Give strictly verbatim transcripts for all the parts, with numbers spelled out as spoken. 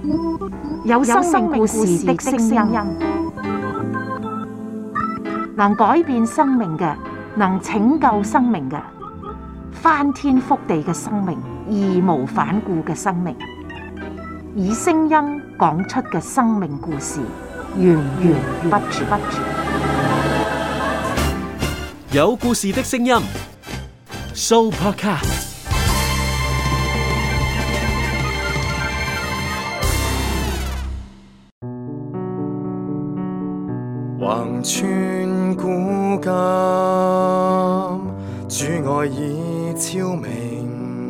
有生命故事的聲音，能改變生命嘅，能拯救生命嘅，翻天覆地嘅生命，義無反顧嘅生命，以聲音講出嘅生命故事，源源不絕。 有故事的聲音 ，Sooo Podcast。 橫穿古今，主愛已超明，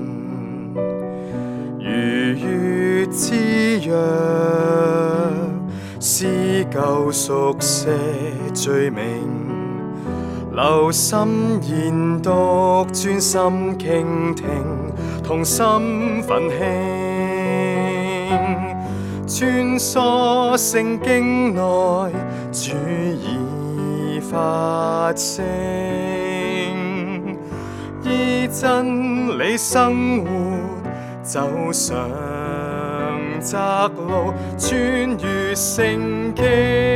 如月之約，撕舊熟寫罪名，留心研讀，專心傾聽，同心奮興，穿梭聖經內，主已發聲，依真理生活，走上窄路，穿越聖經。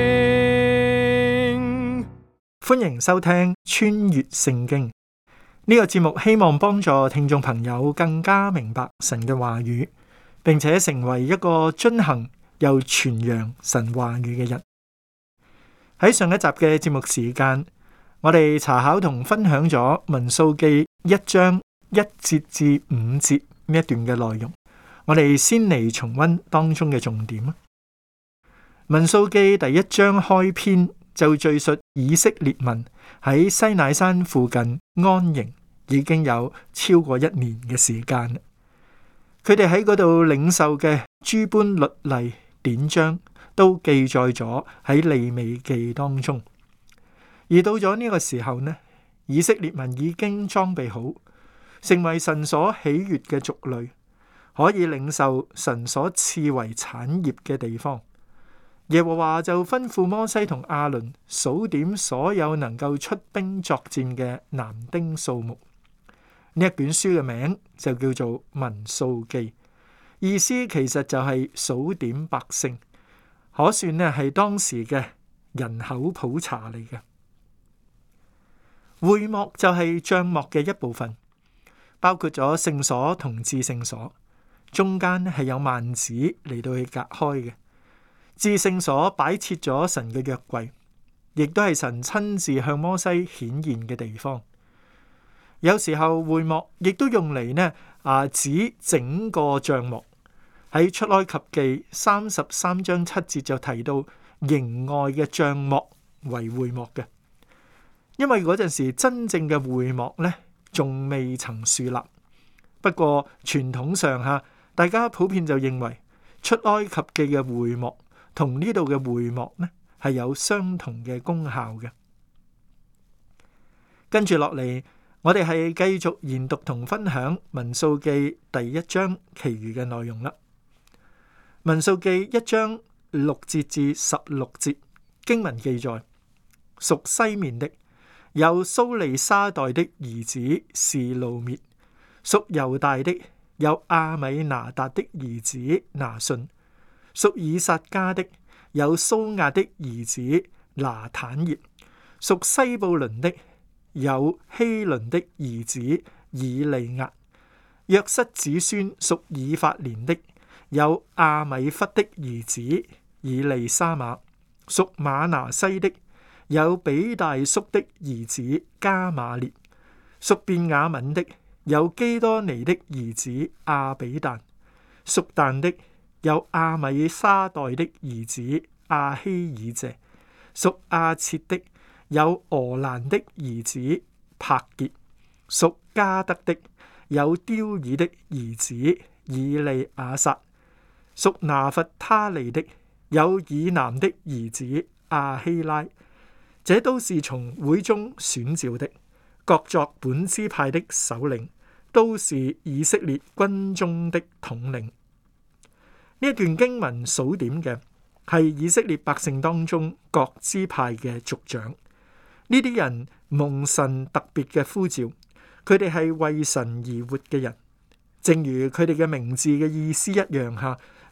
歡迎收聽穿越聖經呢個節目，希望幫助聽眾朋友更加明白神嘅話語，並且成為一個遵行又傳揚神話語嘅人。喺上一集嘅節目時間，我哋查考同分享咗民數記一章一節至五節呢一段嘅內容。我哋先嚟重溫當中嘅重點。民數記第一章開篇就敘述以色列民喺西乃山附近安營已經有超過一年嘅時間。佢哋喺嗰度領受嘅諸般律例典章都記載咗喺利未記當中。而到咗呢個時候呢，以色列民已經裝備好，成為神所喜悅嘅族類，可以領受神所賜為產業嘅地方。耶和華就吩咐摩西同亞倫數點所有能夠出兵作戰嘅男丁數目。呢一卷書嘅名就叫做民數記，意思其實就係數點百姓，可算呢係當時嘅人口普查嚟嘅。會幕就係帳幕嘅一部分，包括咗聖所同至聖所，中間係有幔子嚟到去隔開嘅。至聖所擺設咗神嘅約櫃，亦都係神親自向摩西顯現嘅地方。有時候會幕亦都用嚟呢啊指整個帳幕。喺出埃及記三十三章七節就提到營外嘅帳幕為會幕嘅，因為嗰陣時真正嘅會幕呢仲未曾樹立。不過傳統上吓，大家普遍就認為出埃及記嘅會幕同呢度嘅會幕呢係有相同嘅功效嘅。跟住落嚟，我哋係繼續研讀同分享民數記第一章其餘嘅內容啦。民數記一章六節至十六節經文記載，屬西面的有蘇利沙代的兒子示路滅，屬猶大的有亞米拿達的兒子拿順，屬以薩迦的有蘇亞的兒子拿坦業，屬西布倫的有希倫的兒子以利押，約瑟子孫屬以法蓮的有亞米忽的兒子以利沙瑪，屬瑪拿西的有比大叔的兒子加瑪列，屬便雅憫的有基多尼的兒子亞比旦，屬但的有亞米沙代的兒子亞希爾謝，屬亞設的有俄蘭的兒子帕結，屬加德的有丟爾的兒子以利亞撒，屬拿弗他利的有以南的兒子亞希拉。這都是從會中選召的，各作本支派的首領，都是以色列軍中的統領。呢一段經文數點嘅係以色列百姓當中各支派嘅族長。呢啲人蒙神特別嘅呼召，佢哋係為神而活嘅人，正如佢哋嘅名字嘅意思一樣吓，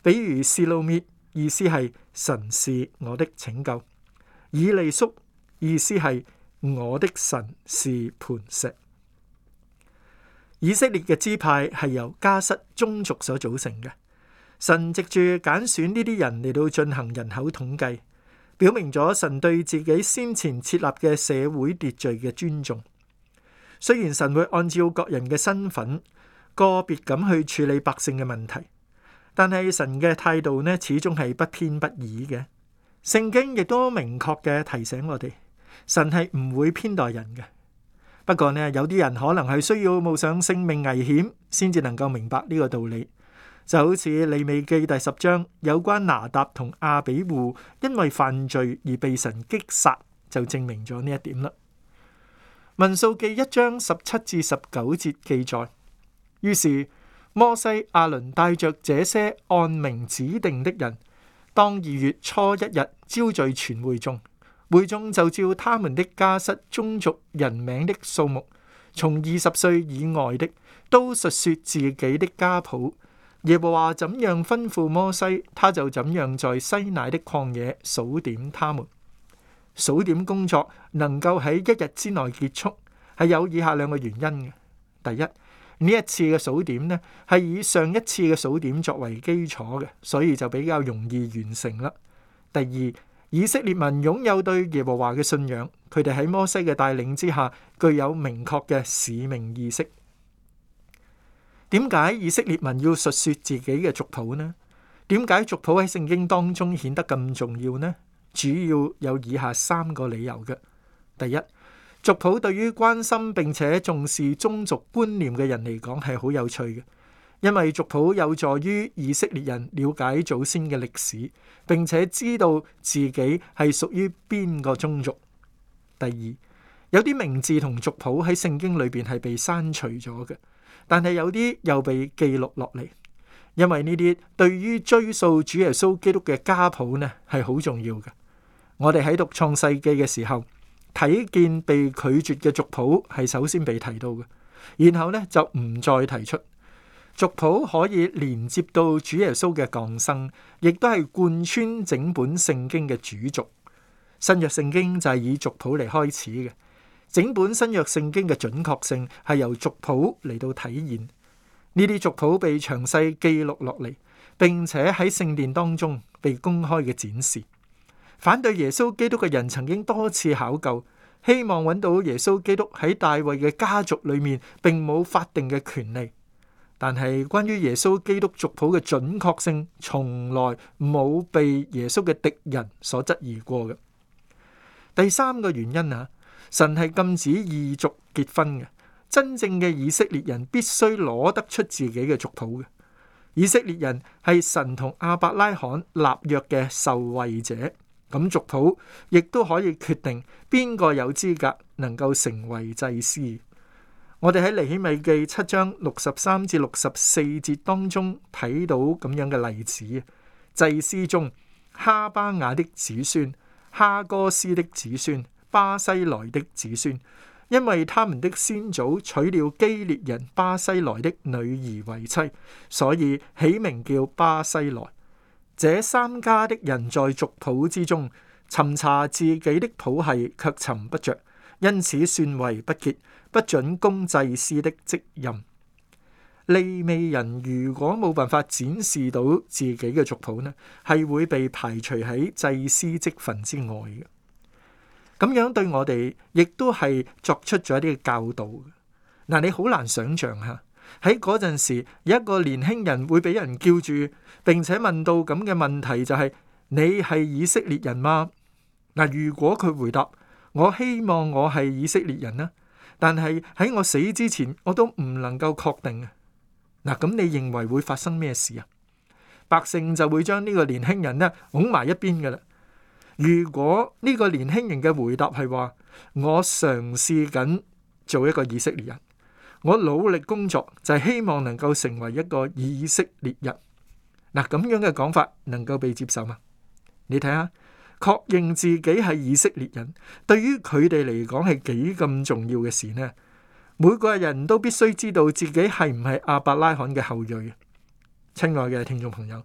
比如示路篾，意思係神是我的拯救；以利宿，意思係我的神是磐石。以色列嘅支派係由家室宗族所組成嘅。神藉住揀選呢啲人嚟到進行人口統計，表明咗神對自己先前設立嘅社會秩序嘅尊重。雖然神會按照各人嘅身份個別咁去處理百姓嘅問題，但係神嘅態度呢，始終係不偏不倚嘅。聖經亦都明確嘅提醒我哋，神係唔會偏待人嘅。不過呢，有啲人可能係需要冒上性命危險先至能夠明白呢個道理。就好似利未記第十章有關拿答同亞比戶因為犯罪而被神擊殺，就證明咗呢一點啦。民數記一章十七至十九節記載，於是摩西亞倫帶着這些按名指定的人，當二月初一日招聚全會眾，會眾就照他們的家室宗族人名的數目，從二十歲以外的都述說自己的家譜。耶和華怎樣吩咐摩西，他就怎樣在西乃的曠野數點他們。數點工作能夠喺一日之內結束，係有以下兩個原因嘅。第一，呢一次嘅數點呢，係以上一次嘅數點作為基礎嘅，所以就比較容易完成啦。第二，以色列民擁有對耶和華嘅信仰，佢哋喺摩西嘅帶領之下，具有明確嘅使命意識。點解以色列民要述說自己嘅族譜呢？點解族譜喺聖經當中顯得咁重要呢？主要有以下三個理由嘅。第一，族譜對於關心並且重視宗族觀念嘅人嚟講係好有趣嘅，因為族譜有助於以色列人了解祖先嘅歷史，並且知道自己係屬於邊個宗族。第二，有啲名字同族譜喺聖經裏邊係被刪除咗嘅。但係有啲又被記錄落嚟，因為呢啲對於追溯主耶穌基督嘅家譜呢係好重要嘅。我哋喺讀創世記嘅時候，睇見被拒絕嘅族譜係首先被提到嘅，然後呢就唔再提出。族譜可以連接到主耶穌嘅降生，亦都係貫穿整本聖經嘅主軸。新約聖經就係以族譜嚟開始嘅。整本新約聖經嘅準確性係由族譜嚟到體現，呢啲族譜被詳細記錄落嚟，並且喺聖殿當中被公開嘅展示。反對耶穌基督嘅人曾經多次考究，希望揾到耶穌基督喺大衛嘅家族裏面並冇法定嘅權利，但係關於耶穌基督族譜嘅準確性，從來冇被耶穌嘅敵人所質疑過嘅。第三個原因啊。神係禁止異族結婚嘅，真正嘅以色列人必須攞得出自己嘅族譜嘅。以色列人係神同亞伯拉罕立約嘅受惠者，咁族譜亦都可以決定邊個有資格能夠成為祭司。我哋喺尼希米記七章六十三至六十四節當中睇到咁樣嘅例子，祭司中哈巴雅的子孫、哈哥斯的子孫、巴西萊的子孫，因為他們的先祖娶了基列人巴西萊的女兒為妻，所以起名叫巴西萊。這三家的人在族譜之中尋查自己的譜系，卻尋不着，因此算為不潔，不准供祭司的職任。利未人如果冇辦法展示到自己嘅族譜呢，係會被排除喺祭司職份之外嘅。咁樣對我哋亦都係作出咗一啲教導。嗱，你好難想象下喺嗰陣時，有一個年輕人會俾人叫住，並且問到咁嘅問題，就係你係以色列人嗎？嗱，如果佢回答我希望我係以色列人呢，但係喺我死之前我都唔能夠確定啊。嗱，咁你認為會發生咩事啊？百姓就會將呢個年輕人呢拱埋一邊噶啦。如果呢個年輕人嘅回答係話我嘗試緊做一個以色列人，我努力工作就係希望能夠成為一個以色列人，嗱，咁樣嘅講法能夠被接受嗎？你睇下，確認自己係以色列人，對於佢哋嚟講係幾咁重要嘅事呢？每個人都必須知道自己係唔係亞伯拉罕嘅後裔。親愛嘅聽眾朋友，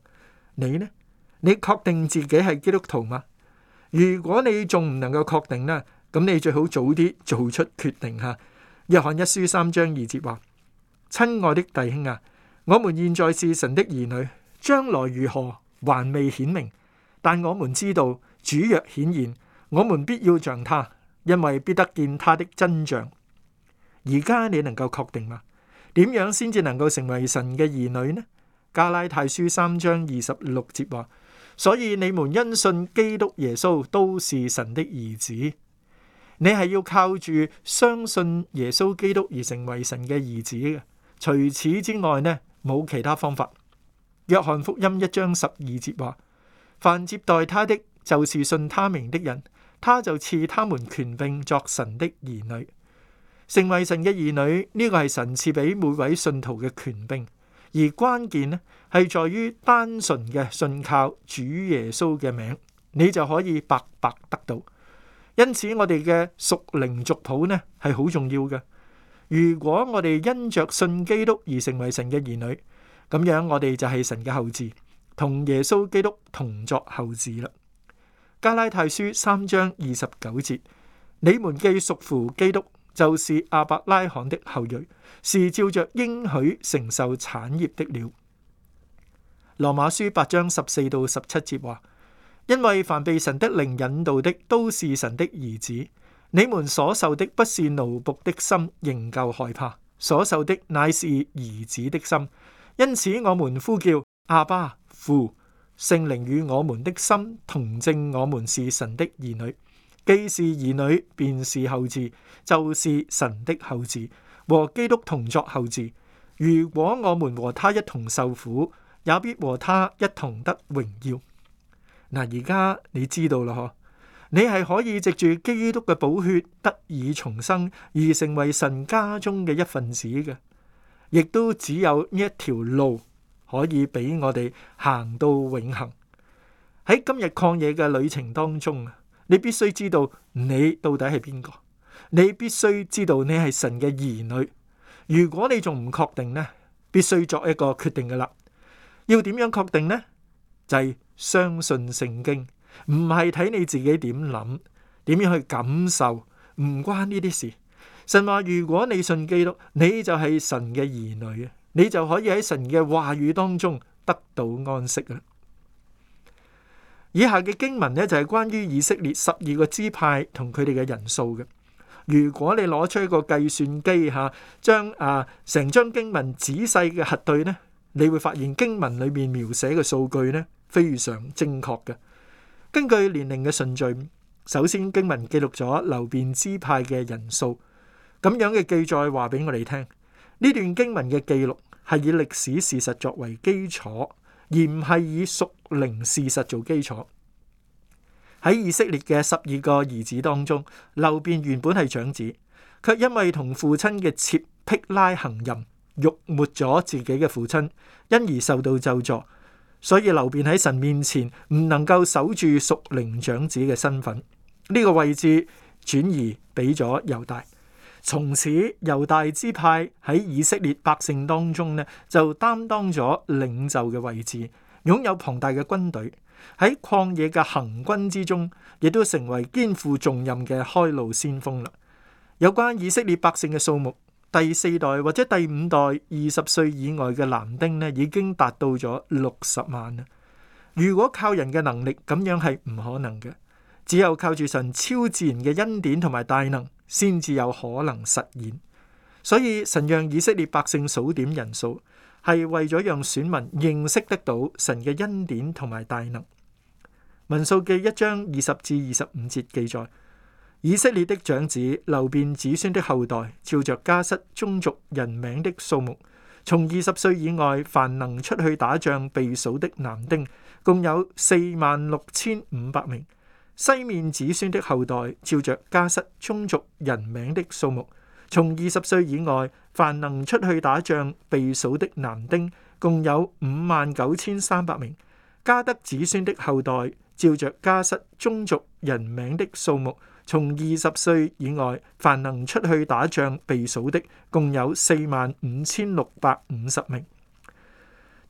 你呢？你確定自己係基督徒嗎？如果你仲唔能夠確定呢，咁你最好早啲做出決定吓。約翰一書三章二節話：親愛的弟兄啊，我們現在是神的兒女，將來如何還未顯明，但我們知道主若顯現，我們必要像他，因為必得見他的真像。而家你能夠確定嗎？點樣先至能夠成為神嘅兒女呢？加拉太書三章二十六節話：所以你們因信基督耶穌都是神的兒子。你係要靠住相信耶穌基督而成為神嘅兒子嘅。除此之外呢，冇其他方法。約翰福音一章十二節話：凡接待他的，就是信他名的人，他就賜他們權柄作神的兒女。成為神嘅兒女，呢個係神賜俾每位信徒嘅權柄，而關鍵呢係在於單純嘅信靠主耶穌嘅名，你就可以白白得到。因此我哋嘅屬靈族譜呢係好重要嘅。如果我哋因着信基督而成為神嘅兒女，咁樣我哋就係神嘅後嗣，同耶穌基督同作後嗣啦。加拉太書三章二十九節：你們既屬乎基督，就是亞伯拉罕的後裔，是照着應許承受產業的了。羅馬書八章十四到十七節話：因為凡被神的靈引導的，都是神的兒子。你們所受的不是奴僕的心，仍舊害怕；所受的乃是兒子的心。因此我們呼叫阿爸父，聖靈與我們的心同證，我們是神的兒女。既是兒女，便是後嗣，就是神的後嗣，和基督同作後嗣。如果我們和他一同受苦，也必和他一同得榮耀。嗱，而家你知道啦，嗬，你係可以藉住基督嘅寶血得以重生，而成為神家中嘅一份子嘅。亦都只有呢一條路可以俾我哋行到永恆。喺今日曠野嘅旅程當中啊，你必須知道你到底係邊個，你必須知道你係神嘅兒女。如果你仲唔確定呢，必須作一個決定㗎喇。要點樣確定呢？就係相信聖經，唔係睇你自己點諗，點樣去感受，唔關呢啲事。神話如果你信基督，你就係神嘅兒女，你就可以喺神嘅話語當中得到安息啦。以下嘅經文呢，就係關於以色列十二個支派同佢哋嘅人數嘅。如果你攞出一個計算機吓，將啊成張經文仔細嘅核對呢，你會發現經文裏面描寫嘅數據呢，非常正確嘅。根據年齡嘅順序，首先經文記錄咗流便支派嘅人數，咁樣嘅記載話俾我哋聽，呢段經文嘅記錄係以歷史事實作為基礎，而唔係以屬靈事實做基礎。喺以色列嘅十二個兒子當中，流便原本係長子，卻因為同父親嘅妾辟拉行淫，辱沒咗自己嘅父親，因而受到咒詛。所以流便喺神面前唔能夠守住屬靈長子嘅身份，呢、這個位置轉移俾咗猶大。從此猶大支派喺以色列百姓當中呢，就擔當咗領袖嘅位置，擁有龐大嘅軍隊，喺曠野嘅行軍之中，亦都成為肩負重任嘅開路先鋒啦。有關以色列百姓嘅數目，第四代或者第五代二十歲以外嘅男丁呢，已經達到咗六十萬啦。如果靠人嘅能力，咁樣係唔可能嘅，只有靠住神超自然嘅恩典同埋大能，先至有可能實現。所以神讓以色列百姓數點人數，係為咗讓選民認識得到神嘅恩典同埋大能。民數記一章二十至二十五節記載，以色列的長子流便子孫的後代，照着家室宗族人名的數目，從二十歲以外凡能出去打仗被數的男丁，共有四萬六千五百名。西面子孫的後代，照着家室宗族人名的數目，從二十歲以外凡能出去打仗被數的男丁，共有五萬九千三百名。迦得子孫的後代，照着家室宗族人名的數目，從二十歲以外凡能出去打仗被數的，共有四萬五千六百五十名。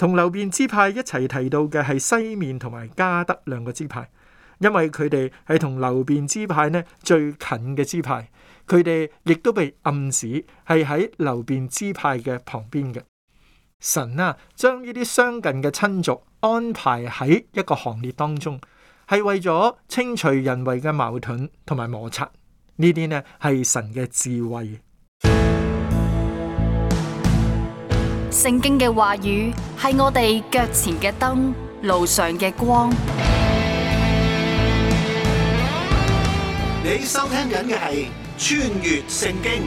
同流便支派一齊提到嘅係西面同埋迦得兩個支派，因為佢哋係同流便支派呢最近嘅支派，佢哋亦都被暗指係喺流便支派嘅旁邊嘅。神啊，將呢啲相近嘅親族安排喺一個行列當中，係為咗清除人為嘅矛盾同埋摩擦。呢啲呢係神嘅智慧。 聖經嘅話語係我哋腳前嘅燈，路上嘅光。 你收聽緊嘅係穿越聖經。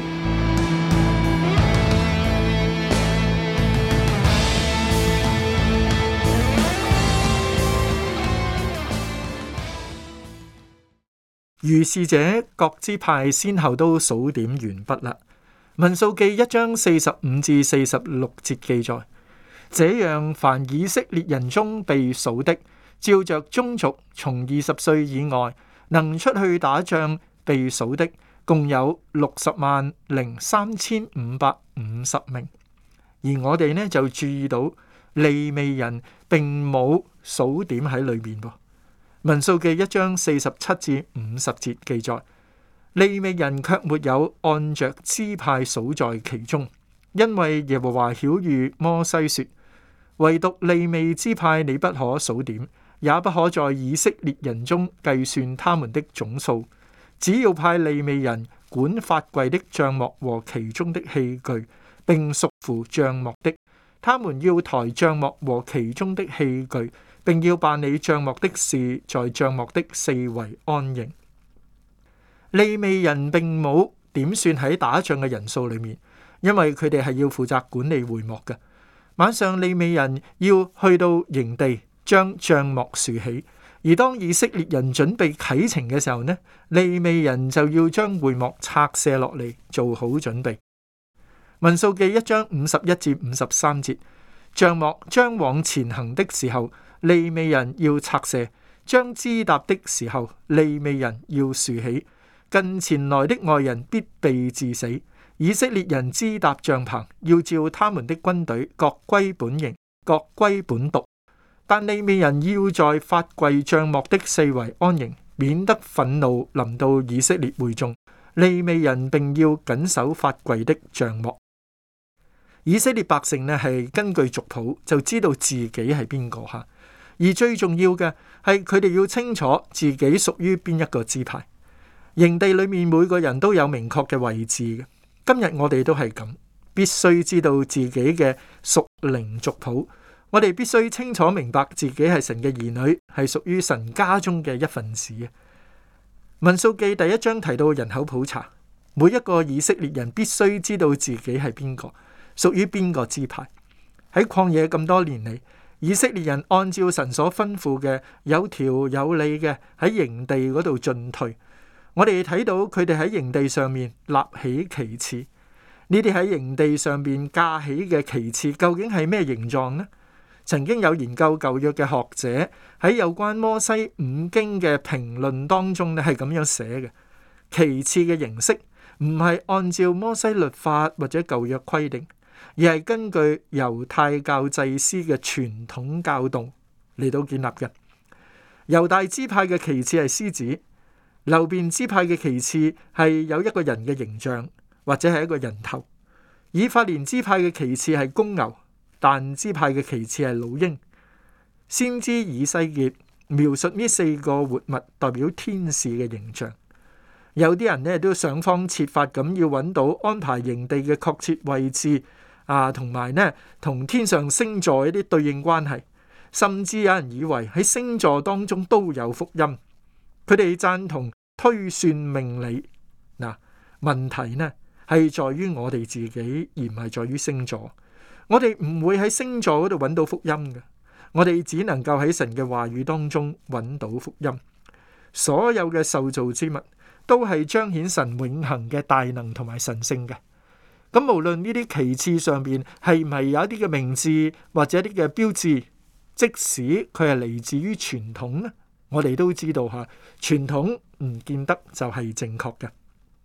如是者，各支派先後都數點完畢啦。民數記一章四十五至四十六節記載：這樣，凡以色列人中被數的，照着宗族從二十歲以外能出去打仗被數的，共有六十萬零三千五百五十名。而我哋呢就注意到利未人並冇數點喺裏面噃。民數記一章四十七至五十節記載，利未人卻沒有按着支派數在其中，因為耶和華曉諭摩西說：唯獨利未支派你不可數點，也不可在以色列人中計算他們的總數，只要派利未人管法櫃的帳幕和其中的器具，並屬乎帳幕的，他們要抬帳幕和其中的器具，並要辦理帳幕的事，在帳幕的四圍安營。利未人並冇點算喺打仗嘅人數裏面，因為佢哋係要負責管理會幕嘅。晚上利未人要去到營地將帳幕豎起，而當以色列人準備啟程嘅時候呢，利未人就要將會幕拆卸落嚟，做好準備。民數記一章五十一至五十三節，帳幕將往前行的時候，利未人要拆卸；將支搭的時候，利未人要豎起。近前來的外人必被治死。以色列人支搭帳棚，要照他們的軍隊各歸本營，各歸本族。但利未人要在法櫃帳幕的四圍安營，免得憤怒臨到以色列會眾。利未人並要謹守法櫃的帳幕。以色列百姓呢係根據族譜就知道自己係邊個吓，而最重要嘅係佢哋要清楚自己屬於邊一個支派。營地裏面每個人都有明確嘅位置嘅。今日我哋都係咁，必須知道自己嘅屬靈族譜。我哋必須清楚明白自己係神嘅兒女，係屬於神家中嘅一份子。民數記第一章提到人口普查，每一個以色列人必須知道自己係邊個，屬於邊個支派。喺曠野咁多年嚟，以色列人按照神所吩咐嘅，有條有理嘅喺營地嗰度進退。我哋睇到佢哋喺營地上面立起旗幟，呢啲喺營地上面架起嘅旗幟究竟係咩形狀呢？曾經有研究舊約嘅學者喺有關摩西五經嘅評論當中咧係咁樣寫嘅：旗幟嘅形式唔係按照摩西律法或者舊約規定，而係根據猶太教祭司嘅傳統教導嚟到建立嘅。猶大支派嘅旗幟係獅子。流便支派嘅旗幟係有一個人嘅形象，或者係一個人頭。以法蓮支派嘅旗幟係公牛，但支派嘅旗幟係老鷹。先知以西結描述呢四個活物代表天使嘅形象。有啲人呢都想方設法咁要揾到安排營地嘅確切位置啊，同埋呢同天上星座一啲對應關係，甚至有人以為喺星座當中都有福音。佢哋贊同推算命理。嗱，問題呢係在於我哋自己，而唔係在於星座。我哋唔會喺星座嗰度揾到福音嘅，我哋只能夠喺神嘅話語當中揾到福音。所有嘅受造之物都係彰顯神永恆嘅大能同埋神聖嘅。咁無論呢啲旗幟上邊係唔係有一啲嘅名字或者一啲嘅標誌，即使佢係嚟自於傳統呢，我哋都知道吓，傳統唔見得就係正確嘅。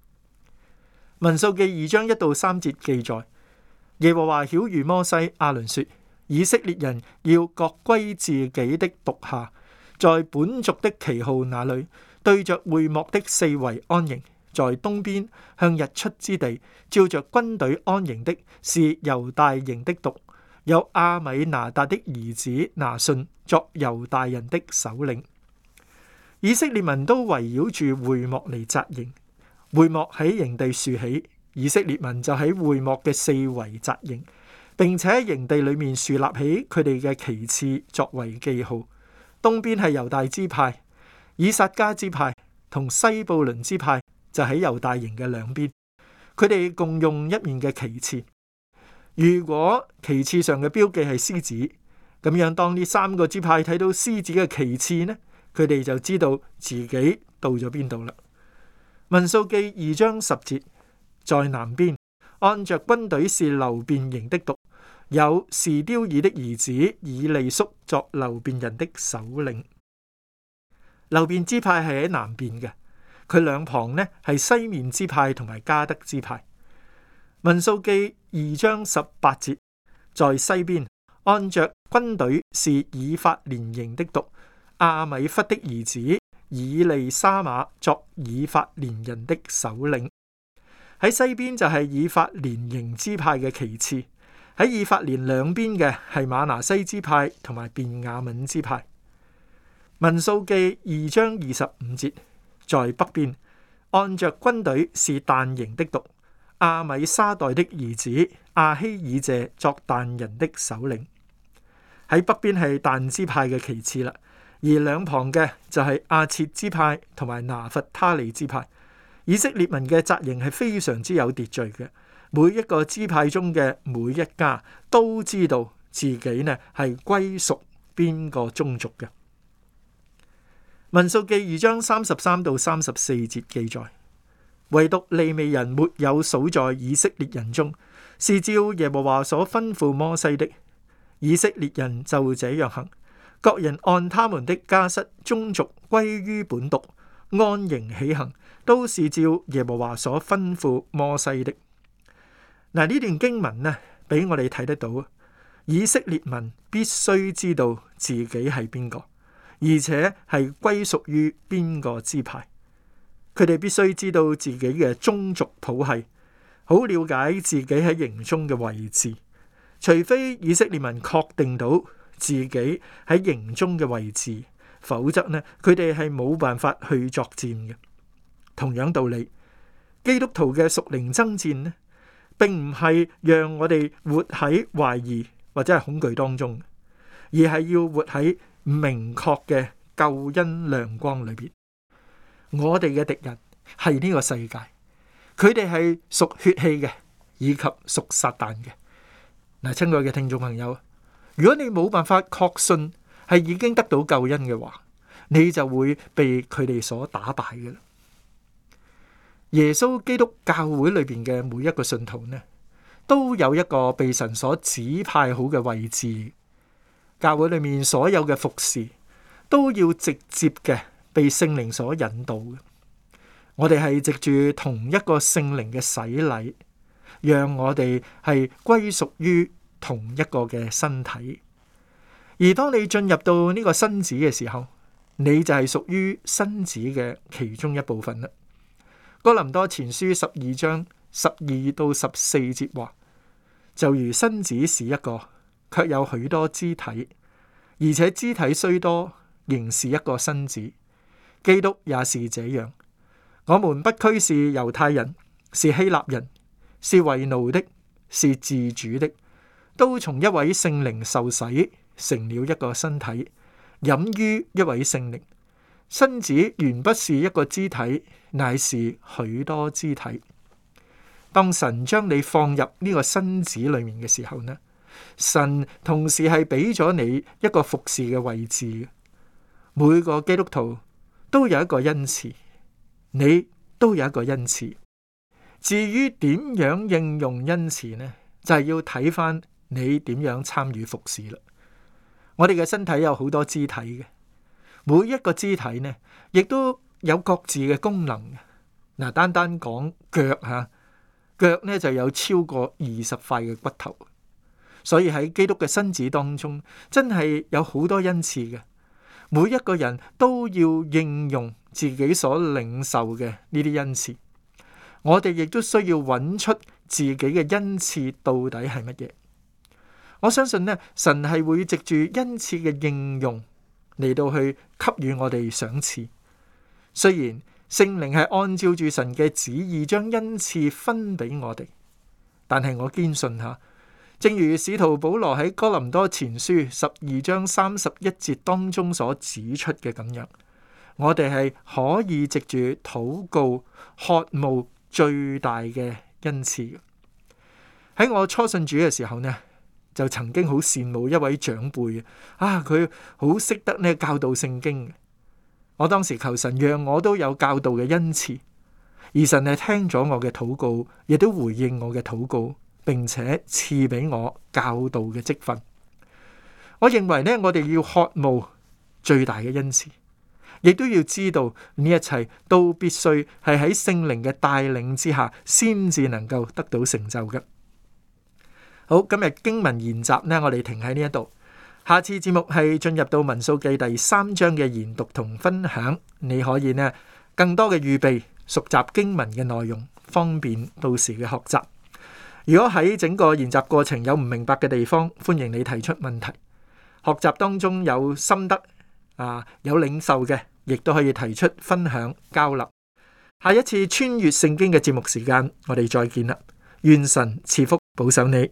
民數記二章一到三節記載，耶和華曉諭摩西、亞倫說： 以色列人要各歸自己的屬下，在本族的旗號那裏，對着會幕的四圍安營。在東邊向日出之地，照着軍隊安營的是猶大營的督，有亞米拿達的兒子拿順作猶大人的首領。以色列民都圍繞住會幕嚟紮營，會幕喺營地豎起，以色列民就喺會幕嘅四圍紮營，並且喺營地裏面豎立起佢哋嘅旗幟作為記號。東邊係猶大支派，以薩迦支派同西布倫支派就喺猶大營嘅兩邊，佢哋共用一面嘅旗幟。如果旗幟上嘅標記係獅子，咁樣當呢三個支派睇到獅子嘅旗幟呢，佢哋就知道自己到咗邊度啦。民數記二章十節，在南邊按着軍隊是流便營的督，有示丟爾的兒子以利宿作流便人的首領。流便支派係喺南邊嘅，佢兩旁呢係西面支派同埋迦得支派。民數記二章十八節，在西邊按着軍隊是以法蓮營的督，亞米忽的兒子以利沙瑪作以法蓮人的首領。喺西邊就係以法蓮營支派嘅旗幟，喺以法蓮兩邊嘅係瑪拿西支派同埋便雅憫支派。民數記二章二十五節，在北邊按着軍隊是但營的督，亞米沙代的兒子亞希爾謝作但人的首領。喺北邊係但支派嘅旗幟啦，而兩旁嘅就係亞設支派同埋拿弗他利支派。以色列民嘅紮營係非常之有秩序嘅，每一個支派中嘅每一家都知道自己呢係歸屬邊個宗族嘅。民數記二章三十三到三十四節記載，唯獨利未人沒有數在以色列人中，是照耶和華所吩咐摩西的。以色列人就這樣行，各人按他們的家室宗族歸於本督，安營起行，都是照耶和華所吩咐摩西的。嗱，呢段經文呢，俾我哋睇得到，以色列民必須知道自己係邊個，而且係歸屬於邊個支派。佢哋必須知道自己嘅宗族譜系，好了解自己喺營中嘅位置。除非以色列民確定到自己喺營中嘅位置，否則呢，佢哋係冇辦法去作戰嘅。同樣道理，基督徒嘅屬靈爭戰呢，並唔係讓我哋活喺懷疑或者係恐懼當中，而係要活喺明確嘅救恩亮光裏邊。我哋嘅敵人係呢個世界，佢哋係屬血氣嘅，以及屬撒旦嘅。嗱，親愛嘅聽眾朋友，如果你冇辦法確信係已經得到救恩嘅話，你就會被佢哋所打敗嘅啦。耶穌基督教會裏邊嘅每一個信徒呢，都有一個被神所指派好嘅位置。教會裏面所有嘅服侍都要直接嘅被聖靈所引導嘅。我哋係藉住同一個聖靈嘅洗禮，讓我哋係歸屬於同一個嘅身體。而當你進入到呢個身子嘅時候，你就係屬於身子嘅其中一部分啦。哥林多前書十二章十二到十四節話，就如身子是一個，卻有許多肢體，而且肢體雖多，仍是一個身子。基督也是這樣。我們不拘是猶太人，是希臘人，是為奴的，是自主的，都從一位聖靈受洗，成了一個身體，飲於一位聖靈。身子原不是一個肢體，乃是許多肢體。當神將你放入呢個身子裏面嘅時候呢，神同時係俾咗你一個服侍嘅位置。每個基督徒都有一個恩賜，你都有一個恩賜。至於點樣應用恩賜呢，就係要睇翻你點樣參與服侍啦。我哋嘅身體有好多肢體嘅。每一個肢體呢，亦都有各自嘅功能。嗱，單單講腳吓，腳呢就有超過二十塊嘅骨頭。 所以喺基督嘅身子當中，真係有好多恩賜嘅。每一個人都要應用自己所領受嘅呢啲恩賜。我哋亦都需要揾出自己嘅恩賜到底係乜嘢。我相信呢，神係會藉住恩賜嘅應用嚟到去給予我哋賞賜。雖然聖靈係按照住神嘅旨意將恩賜分俾我哋，但係我堅信吓，正如使徒保羅喺哥林多前書十二章三十一節當中所指出嘅咁樣，我哋係可以藉住禱告渴慕最大嘅恩賜。喺我初信主嘅時候呢，就曾經好羨慕一位長輩啊，佢好識得呢教導聖經。我當時求神讓我都有教導嘅恩賜，而神係聽咗我嘅禱告，亦都回應我嘅禱告，並且賜俾我教導嘅職分。我認為呢，我哋要渴慕最大嘅恩賜，亦都要知道呢一切都必須係喺聖靈嘅帶領之下，先至能夠得到成就嘅。好，今日經文研習呢，我哋停喺呢一度。下次節目係進入到民數記第三章嘅研讀同分享，你可以呢更多嘅預備熟習經文嘅內容，方便到時嘅學習。如果喺整個研習過程有唔明白嘅地方，歡迎你提出問題。學習當中有心得啊，有領受嘅，亦都可以提出分享交流。下一次穿越聖經嘅節目時間，我哋再見啦！願神賜福保守你。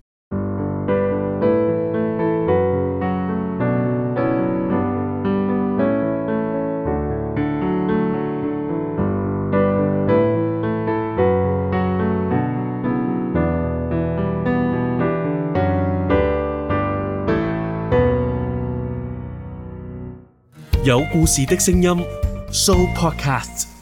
有故事的聲音 Show Podcast。